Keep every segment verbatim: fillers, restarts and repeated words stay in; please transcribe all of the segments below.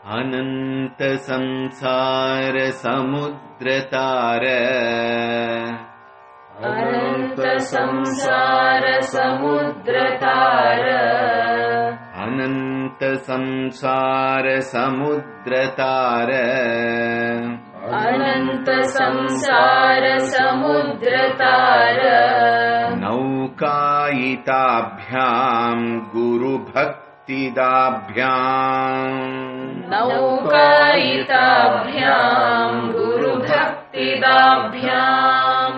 अनंत संसार समुद्रतार अनंत संसार समुद्रतार अनंत संसार समुद्रतार अनंत संसार समुद्रतार नौकायिताभ्यां गुरुभक्तिदाभ्यां नौकायिताभ्यां गुरुभक्तिदाभ्यां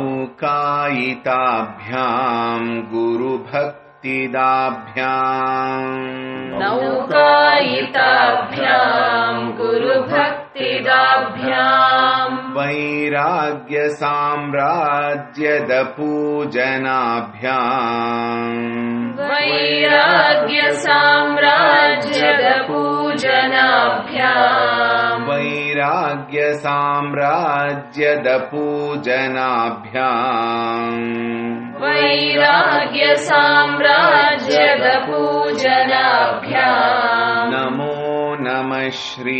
नौकायिताभ्यां गुरुभक्तिदाभ्यां नौकायिताभ्यां गुरुभक्तिदाभ्यां वैराग्यसाम्राज्यदपूजनाभ्यां वैराग्यसाम्राज्यदपूजनाभ्यां वैराग्यसाम्राज्यदपूजनाभ्यां वैराग्यसाम्राज्यदपूजनाभ्यां नमो नमः श्री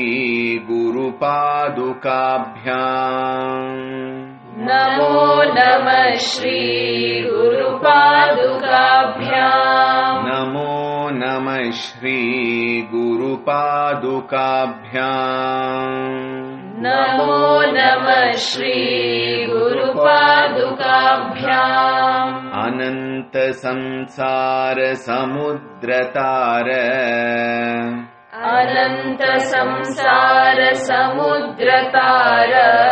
गुरुपादुकाभ्यां नमो नमः श्री गुरुपादुकाभ्यां नमो नमः श्री गुरुपादुकाभ्यां नमो नमः श्री गुरुपादुकाभ्यां अनंत संसार समुद्रतार अनंत संसार समुद्रतार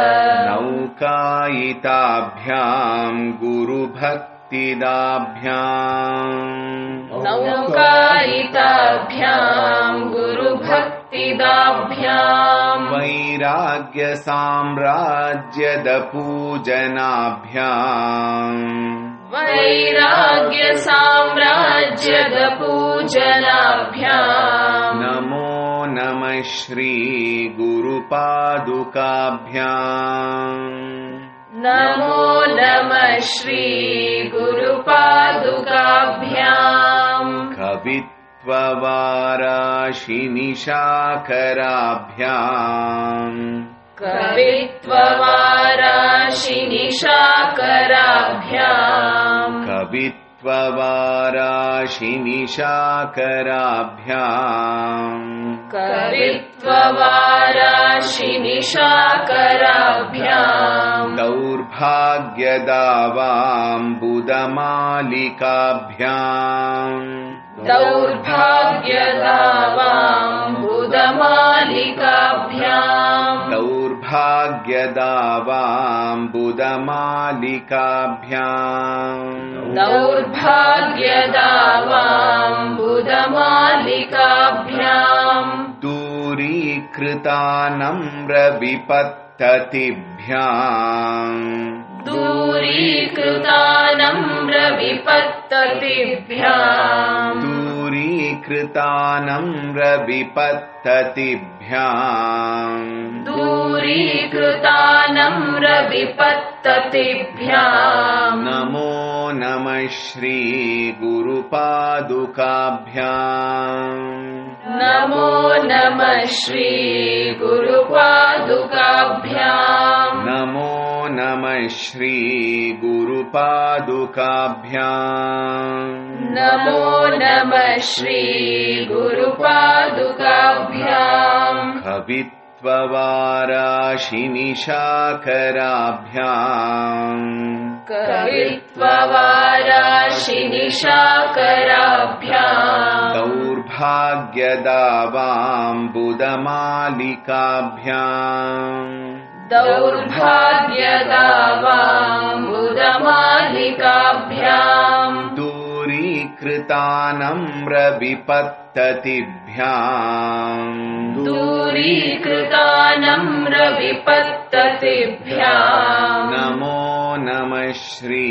नौकायिताभ्यां गुरुभक्तिदाभ्यां नौकायिताभ्यां गुरुभक्तिदाभ्यां वैराग्यसाम्राज्यदपूजनाभ्यां वैराग्यसाम्राज्यदपूजनाभ्यां नमो नमः श्री गुरुपादुकाभ्यां नमो नमः श्री गुरुपादुकाभ्यां कवित्ववाराशिनिशाकराभ्यां कवित्ववाराशिनिशाकराभ्यां कवित्ववाराशिनिशाकराभ्यां कवित्ववाराशिनिशाकराभ्यां दौर्भाग्यदावाम्बुदमालिकाभ्यां दौर्भाग्यदावाम्बुदमालिकाभ्यां दौर्भाग्यदावाम्बुदमालिकाभ्यां दौर्भाग्यदावाम्बुदमालिकाभ्यां दूरीकृतानम्रविपत्ततिभ्यां दूरीकृतानम्रविपत्ततिभ्यां दूरीकृतानम्रविपत्ततिभ्यां दूरीकृतानम्रविपत्ततिभ्यां नमो नमः श्री गुरुपादुकाभ्यां नमो नमः श्री गुरुपादुकाभ्यां नमो नमः श्री गुरुपादुकाभ्यां नमो नमः श्री गुरुपादुकाभ्यां कवित्ववाराशिनिशाकराभ्यां कवित्ववाराशिनिशाकराभ्यां दौर्भाग्यदावाम्बुदमालिकाभ्यां दौर्भाग्यदावाम्बुदमालिकाभ्यां दूरीकृतानम्रविपत्ततिभ्यां दूरीकृतानम्रविपत्ततिभ्यां नमो नमः श्री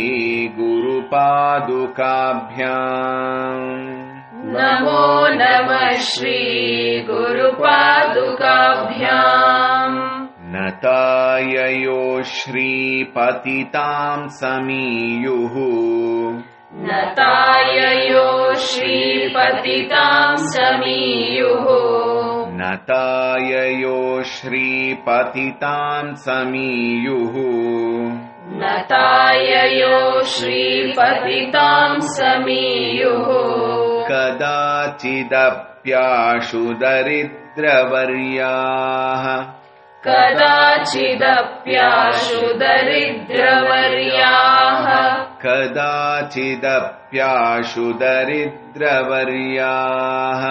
गुरुपादुकाभ्यां नमो नमः श्री गुरुपादुकाभ्यां नताययो श्रीपतितां समीयुः नताययो श्रीपतितां समीयुः न नताययो श्रीपतितां समीयुः नताययो श्रीपतितां समीयुः कदाचिदप्याशु दरिद्रवर्याः कदाचिदप्याशु दरिद्रवर्याः कदाचिदप्याशु दरिद्रवर्याः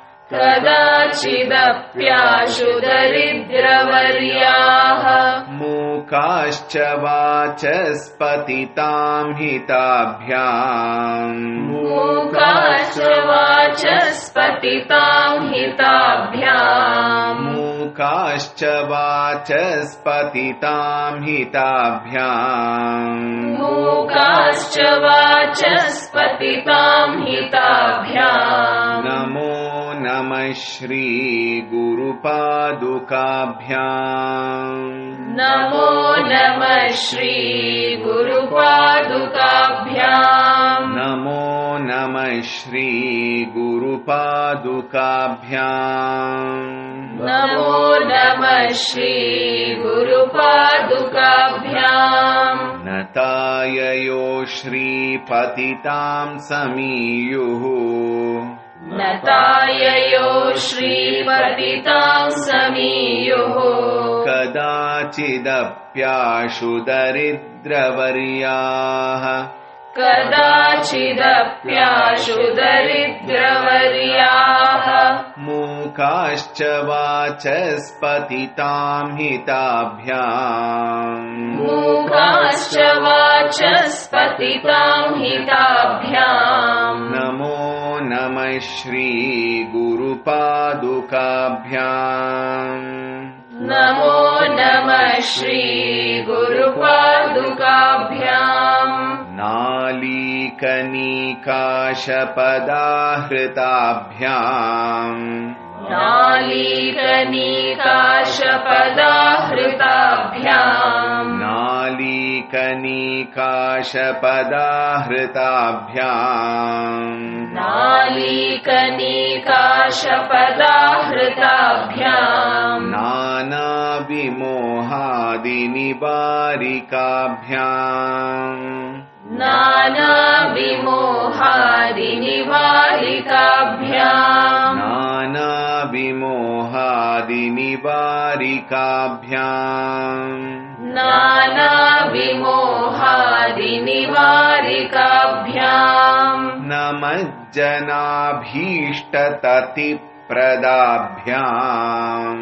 कदाचिदप्याशु दरिद्रवर्याः मूकाश्च वाचस्पतितां हिताभ्याम् मूकाश्च वाचस्पतितां हिताभ्याम् मूकाश्च वाचस्पतितां हिताभ्याम् मूकाश्च वाचस्पतितां हिताभ्याम् नमो नमः श्री गुरुपादुकाभ्याम् नमो नमः श्री गुरुपादुकाभ्याम् नमो नमः श्री गुरुपादुकाभ्याम् नमो नमः श्री गुरुपादुकाभ्याम् नताययो श्रीपतितां समीयुः नताययो श्रीपतितां समीयुः कदाचिदप्याशु दरिद्रवर्याः कदाचिदप्याशु दरिद्रवर्याः मूकाश्च वाचस्पतितां हिताभ्याम् मूकाश्च वाचस्पतितां हिताभ्याम् नमो नमः श्री गुरुपादुकाभ्याम् नमो नमः श्री गुरुपादुकाभ्याम् नालीकनीकाशपदाहृताभ्याम् नालीकनीकाशपदाहृताभ्याम् नालीकनीकाशपदाहृताभ्याम् नालीकनीकाशपदाहृताभ्याम् नानाविमोहादिनिवारिकाभ्याम् नानाविमोहादिनिवारिकाभ्याम् नानाविमोहादिनिवारिकाभ्याम् नानाविमोहादिनिवारिकाभ्याम् नमज्जनाभीष्टततिप्रदाभ्याम्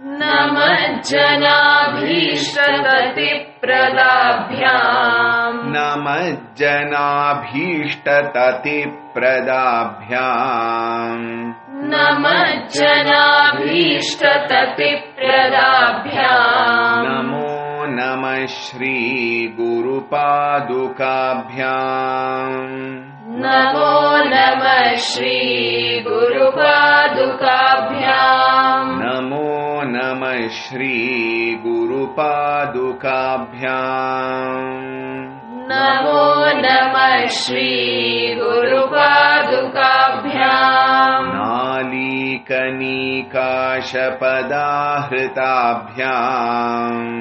नमज्जनाभीष्टततिप्रदाभ्याम् नमज्जनाभीष्टततिप्रदाभ्याम् नमज्जनाभीष्टततिप्रदाभ्याम् नमो नमः श्री गुरुपादुकाभ्याम् नमो नमः श्री गुरुपादुकाभ्याम् नमो नमः श्री गुरुपादुकाभ्याम् नमो नमः श्री गुरुपादुकाभ्याम् नालीकनीकाशपदाहृताभ्याम्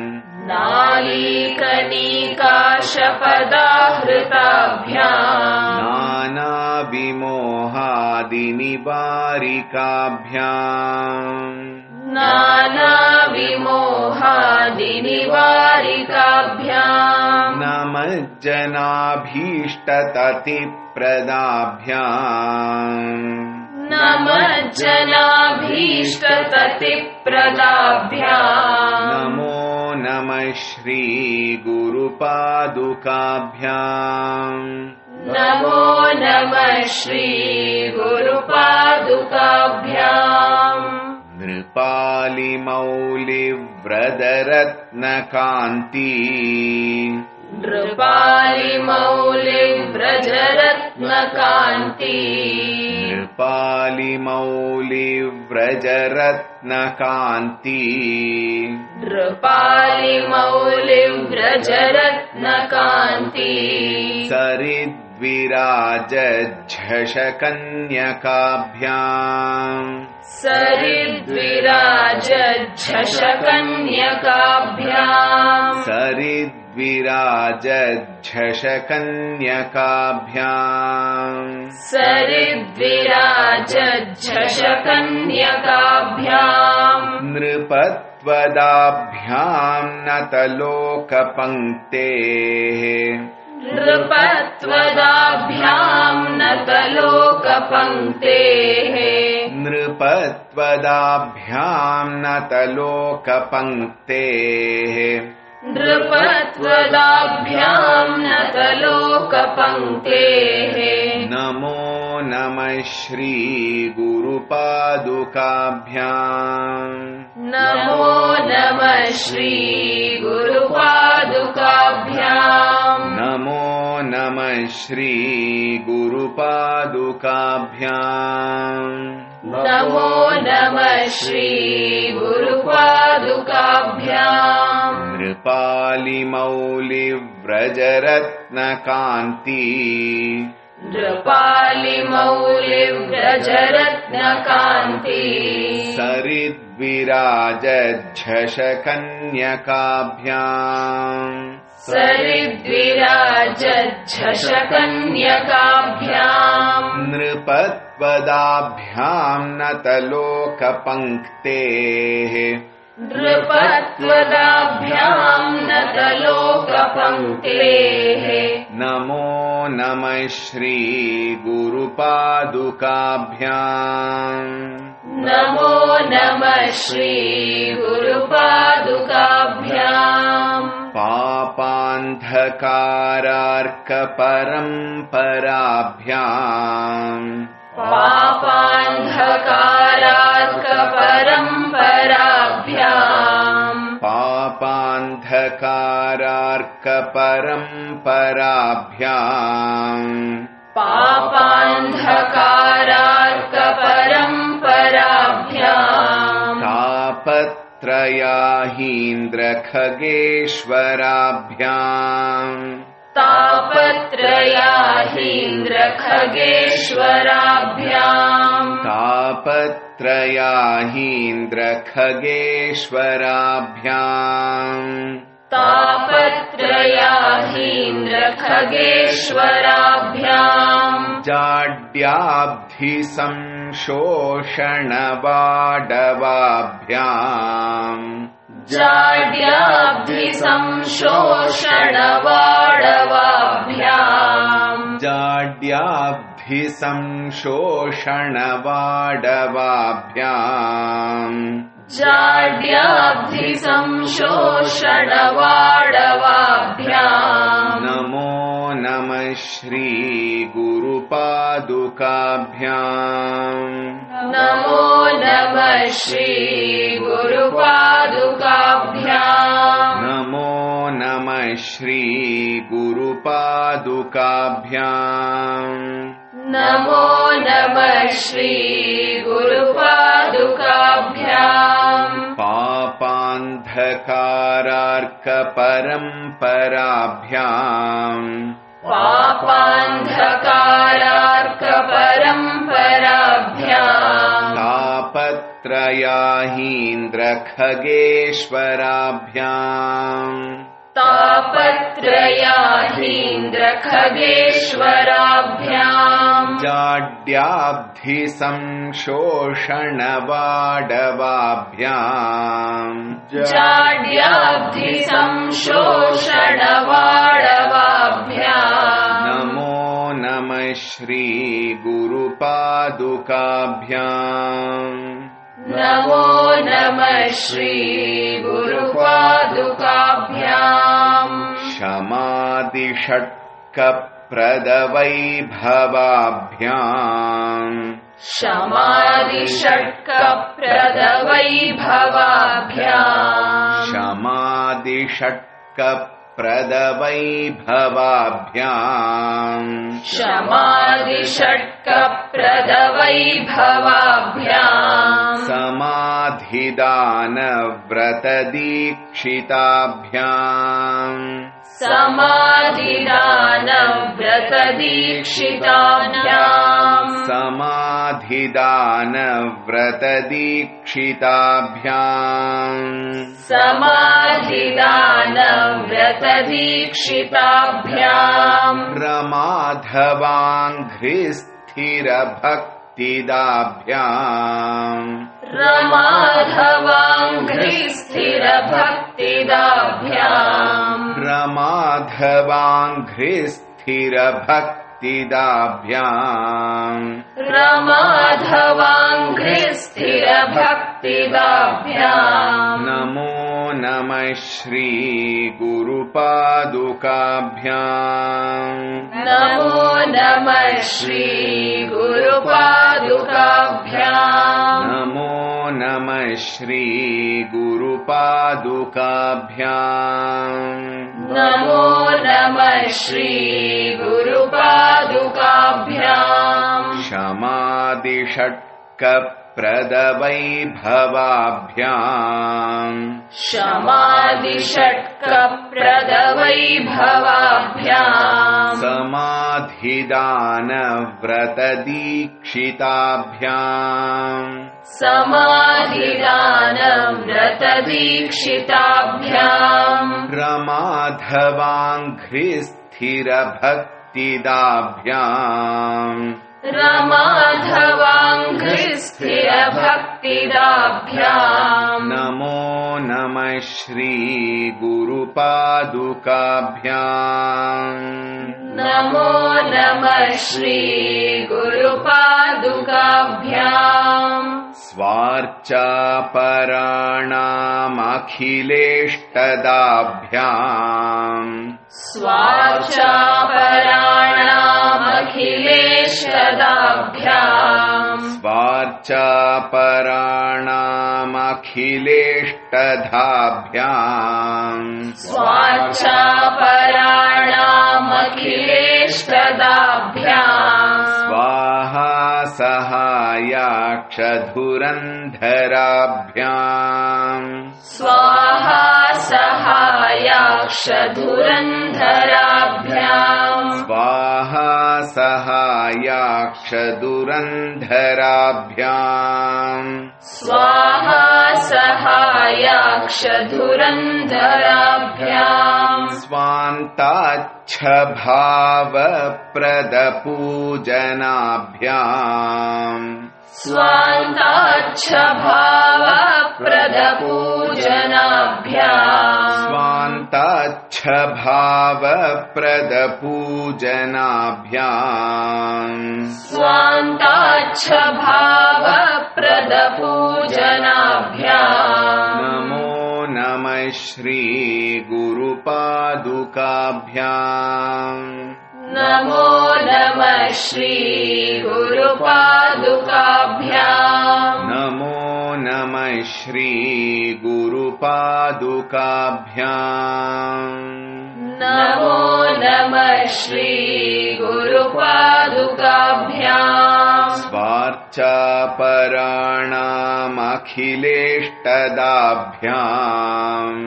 नालीकनीकाशपदाहृताभ्याम् नानाविमोहादिनिवारिकाभ्याम् नानाविमोहादिनिवारिकाभ्याम् नमज्जनाभीष्टततिप्रदाभ्याम् नमज्जनाभीष्टततिप्रदाभ्याम् नमो नमः श्री गुरुपादुकाभ्याम् नमो नमः श्री गुरुपादुकाभ्याम् नृपालिमौलिव्रतरत्नकान्ति नृपालिमौलिव्रजरत्नकान्ति नृपालिमौलिव्रजरत्नकान्ति नृपालिमौलिव्रजरत्नकान्ति सरिद्विराजझषकन्यकाभ्याम् सरिद्विराजझषकन्यकाभ्याम् सरिद्विराजच्छशकन्यकाभ्याम् सरिद्विराजच्छशकन्यकाभ्याम् सरिद्विराजच्छशकन्यकाभ्याम् नृपत्वदाभ्याम् नतलोकपङ्क्तेः नृपत्वदाभ्याम् नतलोकपङ्क्तेः नृपत्वदाभ्याम् नतलोकपङ्क्तेः नृपत्वदाभ्याम् नतलोकपङ्क्तेः नमो नमः श्रीगुरुपादुकाभ्याम् नमो नमः श्रीगुरुपादुकाभ्याम् नमो नमः श्रीगुरुपादुकाभ्याम् नमो नमः श्रीगुरुपादुकाभ्याम् नृपालिमौलिव्रजरत्नकान्ति नृपालिमौलिव्रजरत्नकान्ति सरिद्विराजच्छशकन्यकाभ्याम् सरिद्विराजच्छशकन्यकाभ्याम् नृपत्वदाभ्याम् नतलोकपङ्क्तेः नृपत्वदाभ्याम् नतलोकपङ्क्तेः नमो नमः श्रीगुरुपादुकाभ्याम् नमो नमः श्रीगुरुपादुकाभ्याम् पापान्धकारार्कपरम्पराभ्याम् पापान्धकारार्कपरम्पराभ्याम् पापान्धकारार्कपरम्पराभ्याम् पापान्धकारार्कपरम्पराभ्याम् तापत्रयाहीन्द्रखगेश्वराभ्याम् तापत्रयाहीन्द्रखगेश्वराभ्याम् तापत्रयाहीन्द्रखगेश्वराभ्याम् तापत्रयाहीन्द्रखगेश्वराभ्याम् जाड्याब्धिसंशोषणवाडवाभ्याम् जाड्याब्धिसंशोषणवाडवाभ्याम् जाड्याब्धिसंशोषणवाडवाभ्याम् जाड्याब्धिसंशोषणवाडवाभ्याम् नमो नमः श्रीगुरुपादुकाभ्याम् नमो नमः श्रीगुरुपादुकाभ्याम् नमो नमः श्रीगुरुपादुकाभ्याम् नमो नमः श्रीगुरुपादुकाभ्याम् पापान्धकारार्कपरम्पराभ्याम् पापान्धकारार्कपरम्पराभ्याम् तापत्रयाहीन्द्रखगेश्वराभ्याम् तापत्रयाहीन्द्रखगेश्वराभ्याम् जाड्याब्धिसंशोषणवाडवाभ्याम् जाड्याब्धिसंशोषणवाडवाभ्याम् नमो नमः श्रीगुरुपादुकाभ्याम् नमो नमः श्रीगुरुपादुकाभ्याम् क्षमादिषट्कप्रदवैभवाभ्याम् क्षमादिषट्कप्रदवैभवाभ्याम् क्षमादिषट्कप्रदवैभवाभ्याम् क्षमादिषट्कप्रदवैभवाभ्याम् समाधिदानव्रतदीक्षिताभ्याम् समाधिदानव्रतदीक्षिताभ्याम् समाधिदानव्रतदीक्षिताभ्याम् समाधिदानव्रतदीक्षिताभ्याम् रमाधवाङ्घ्रिस्थिरभक्तिदाभ्याम् रमाधवाङ्घ्रिस्थिरभक्तिदाभ्याम् रमाधवाङ्घ्रिस्थिरभक्तिदाभ्याम् रमाधवाङ्घ्रिस्थिरभक्तिदाभ्याम् नमो नमः श्री गुरुपादुकाभ्याम् नमो नमः श्री गुरुपादुकाभ्याम् नमो नमः श्री गुरुपादुकाभ्याम् नमो नमः श्री गुरुपादुकाभ्याम् क्षमादिषट्कप्रदवैभवाभ्याम् क्षमादिषट्कप्रदवैभवाभ्याम् समाधिदानव्रतदीक्षिताभ्याम् समाधिदानव्रतदीक्षिताभ्याम् रमाधवाङ्घ्रिस्थिरभक्तिदाभ्याम् रमाधवाङ्घ्रिस्थिरभक्तिदाभ्याम् नमो नमः श्री गुरुपादुकाभ्याम् नमो नमः श्री गुरुपादुकाभ्याम् स्वार्चापराणामखिलेष्टदाभ्याम् स्वार्चापराणामखिलेष्टदाभ्याम् स्वार्चापराणामखिलेष्टदाभ्याम् स्वार्चापराणामखिलेष्टदाभ्याम् स्वाहा सहायाक्षधुरन्धराभ्याम् स्वाहा सहायाक्षधुरन्धराभ्याम् स्वाहा सहायाक्षधुरन्धराभ्याम् स्वाहा सहायाक्षधुरन्धराभ्याम् स्वान्ताच्छभावप्रदपूजनाभ्याम् स्वान्ताच्छभावप्रदपूजनाभ्याम् स्वान्ताच्छभावप्रदपूजनाभ्याम् स्वान्ताच्छभावप्रदपूजनाभ्याम् नमो नमः श्री गुरुपादुकाभ्याम् नमो नमः श्री गुरुपादुकाभ्याम् नमो नमः श्री गुरुपादुकाभ्याम् नमो नमः श्री गुरुपादुकाभ्याम् स्वार्चापराणामखिलेष्टदाभ्याम्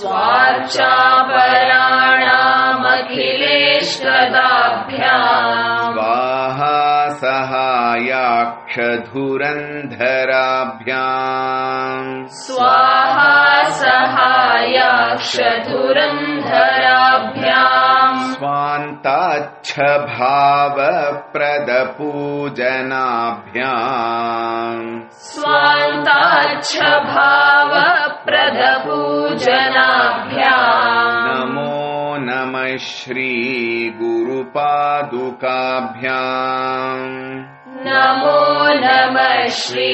स्वार्चापराणामखिलेष्टदाभ्याम् स्वाहा सहायाक्षधुरन्धराभ्याम् स्वाहा सहायाक्षधुरन्धराभ्याम् स्वान्ताच्छभावप्रदपूजनाभ्याम् स्वान्ताच्छभावप्रदपूजनाभ्याम् नमो नमः श्री गुरुपादुकाभ्याम् नमो नमः श्री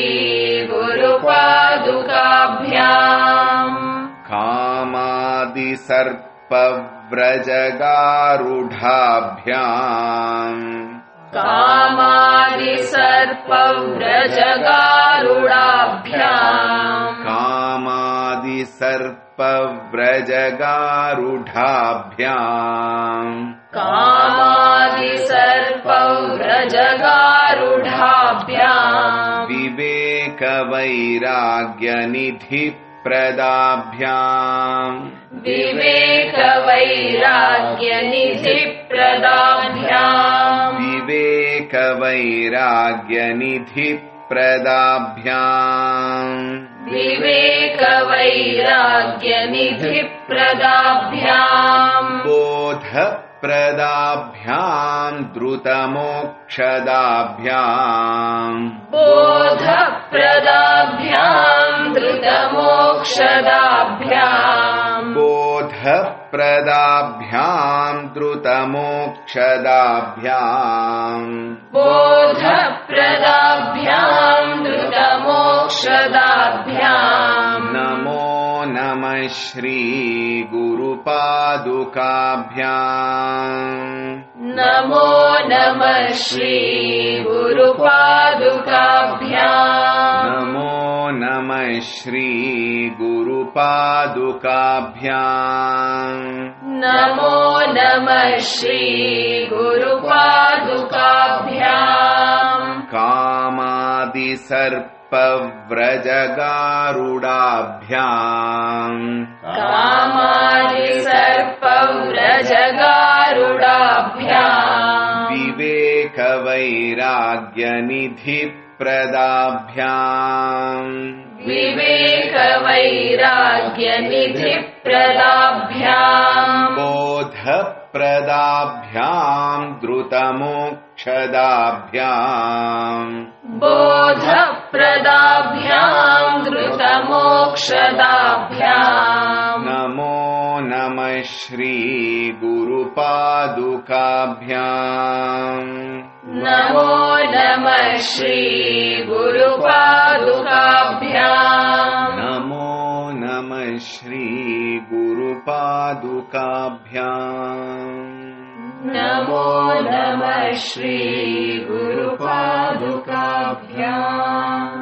गुरुपादुकाभ्याम् कामादिसर्पव्रजगारूढाभ्याम् कामादिसर्पव्रजगारुडाभ्याम् कामादिसर्पव्रजगारूढाभ्याम् कामादिसर्पव्रजगारुडाभ्याम् विवेकवैराग्यनिधि प्रदाभ्याम् विवेकवैराग्यनिधिप्रदाभ्याम् विवेकवैराग्यनिधिप्रदाभ्याम् विवेकवैराग्यनिधिप्रदाभ्याम् बोधप्रदाभ्याम् द्रुतमोक्षदाभ्याम् बोधप्रदाभ्याम् द्रुतमोक्षदाभ्याम् बोधप्रदाभ्याम् द्रुतमोक्षदाभ्याम् बोधप्रदाभ्याम् द्रुतमोक्षदाभ्याम् नमो नमः श्री गुरुपादुकाभ्याम् नमो नमः श्री गुरुपादुकाभ्याम् नमो नमः श्री गुरुपादुकाभ्याम् नमो नमः श्री गुरुपादुकाभ्याम् कामादिसर्पव्रजगारुडाभ्याम् कामादिसर्पव्रजगारुडाभ्याम् विवेकवैराग्यनिधिप्रदाभ्याम् विवेकवैराग्यनिधिप्रदाभ्याम् बोधप्रदाभ्याम् द्रुतमोक्षदाभ्याम् बोधप्रदाभ्याम् द्रुतमोक्षदाभ्याम् नमो नमः श्री गुरुपादुकाभ्याम् नमो नमः श्री गुरुपादुकाभ्याम् नमो नमः श्री गुरुपादुकाभ्याम् नमो नमः श्री गुरुपादुकाभ्याम्